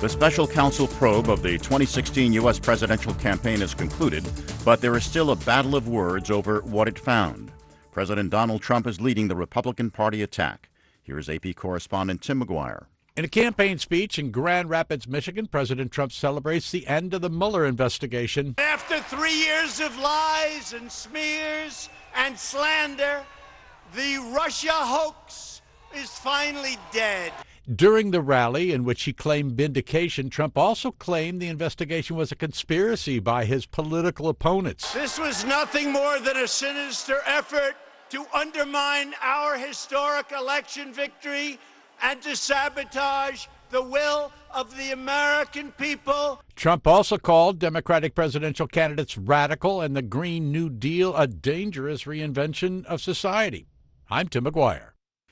The special counsel probe of the 2016 U.S. presidential campaign has concluded, but there is still a battle of words over what it found. President Donald Trump is leading the Republican Party attack. Here's AP correspondent Tim McGuire. In a campaign speech in Grand Rapids, Michigan, President Trump celebrates the end of the Mueller investigation. After 3 years of lies and smears and slander, the Russia hoax is finally dead. During the rally in which he claimed vindication, Trump also claimed the investigation was a conspiracy by his political opponents. This was nothing more than a sinister effort to undermine our historic election victory and to sabotage the will of the American people. Trump also called Democratic presidential candidates radical and the Green New Deal a dangerous reinvention of society. I'm Tim McGuire.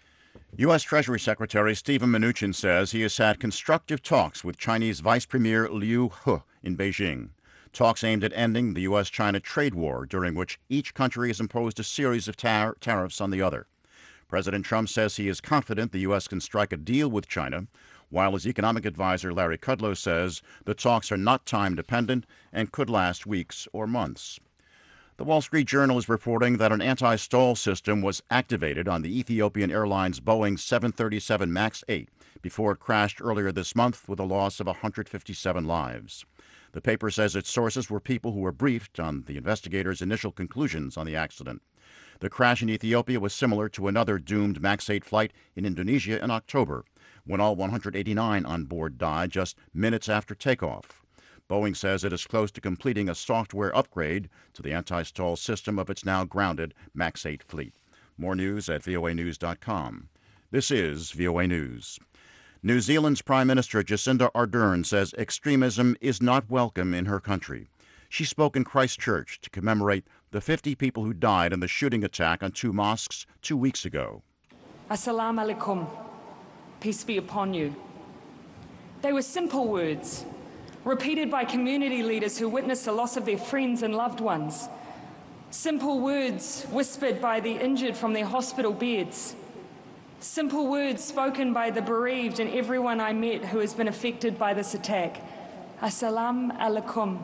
U.S. Treasury Secretary Steven Mnuchin says he has had constructive talks with Chinese Vice Premier Liu He in Beijing. Talks aimed at ending the U.S.-China trade war, during which each country has imposed a series of tariffs on the other. President Trump says he is confident the U.S. can strike a deal with China, while his economic advisor Larry Kudlow says the talks are not time-dependent and could last weeks or months. The Wall Street Journal is reporting that an anti-stall system was activated on the Ethiopian Airlines Boeing 737 MAX 8 before it crashed earlier this month with a loss of 157 lives. The paper says its sources were people who were briefed on the investigators' initial conclusions on the accident. The crash in Ethiopia was similar to another doomed MAX 8 flight in Indonesia in October, when all 189 on board died just minutes after takeoff. Boeing says it is close to completing a software upgrade to the anti-stall system of its now grounded MAX 8 fleet. More news at voanews.com. This is VOA News. New Zealand's Prime Minister Jacinda Ardern says extremism is not welcome in her country. She spoke in Christchurch to commemorate the 50 people who died in the shooting attack on 2 mosques 2 weeks ago. Assalamu alaikum. Peace be upon you. They were simple words, repeated by community leaders who witnessed the loss of their friends and loved ones. Simple words whispered by the injured from their hospital beds. Simple words spoken by the bereaved and everyone I met who has been affected by this attack. Assalamu alaikum.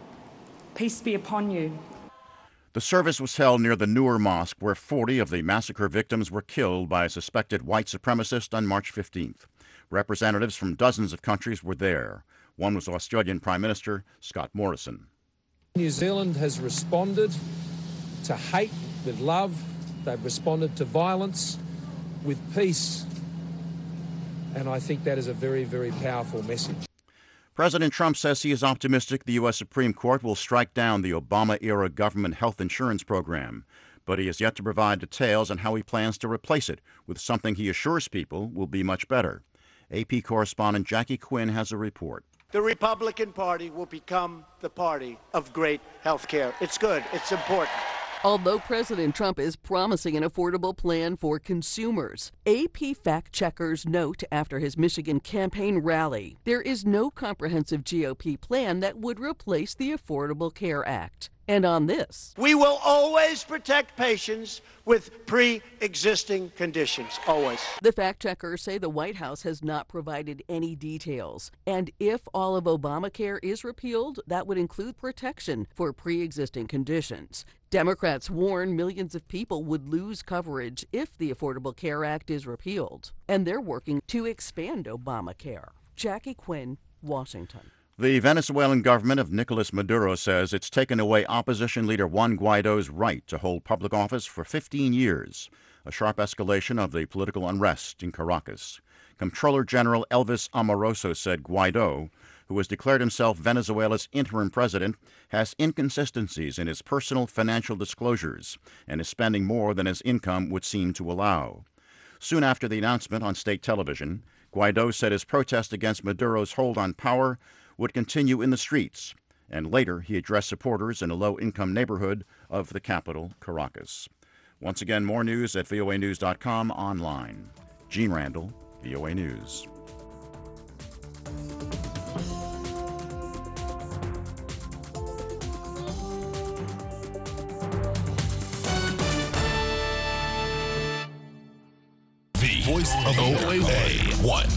Peace be upon you. The service was held near the Nur Mosque, where 40 of the massacre victims were killed by a suspected white supremacist on March 15th. Representatives from dozens of countries were there. One was Australian Prime Minister Scott Morrison. New Zealand has responded to hate with love. They've responded to violence with peace. And I think that is a very, very powerful message. President Trump says he is optimistic the U.S. Supreme Court will strike down the Obama-era government health insurance program, but he has yet to provide details on how he plans to replace it with something he assures people will be much better. AP correspondent Jackie Quinn has a report. The Republican Party will become the party of great health care. It's good. It's important. Although President Trump is promising an affordable plan for consumers, AP fact-checkers note after his Michigan campaign rally, there is no comprehensive GOP plan that would replace the Affordable Care Act. And on this, we will always protect patients with pre-existing conditions, always. The fact-checkers say the White House has not provided any details. And if all of Obamacare is repealed, that would include protection for pre-existing conditions. Democrats warn millions of people would lose coverage if the Affordable Care Act is repealed. And they're working to expand Obamacare. Jackie Quinn, Washington. The Venezuelan government of Nicolas Maduro says it's taken away opposition leader Juan Guaido's right to hold public office for 15 years, a sharp escalation of the political unrest in Caracas. Comptroller General Elvis Amoroso said Guaido, who has declared himself Venezuela's interim president, has inconsistencies in his personal financial disclosures and is spending more than his income would seem to allow. Soon after the announcement on state television, Guaido said his protest against Maduro's hold on power would continue in the streets, and later he addressed supporters in a low-income neighborhood of the capital, Caracas. Once again, more news at voanews.com online. Gene Randall, VOA News. The voice of OA1.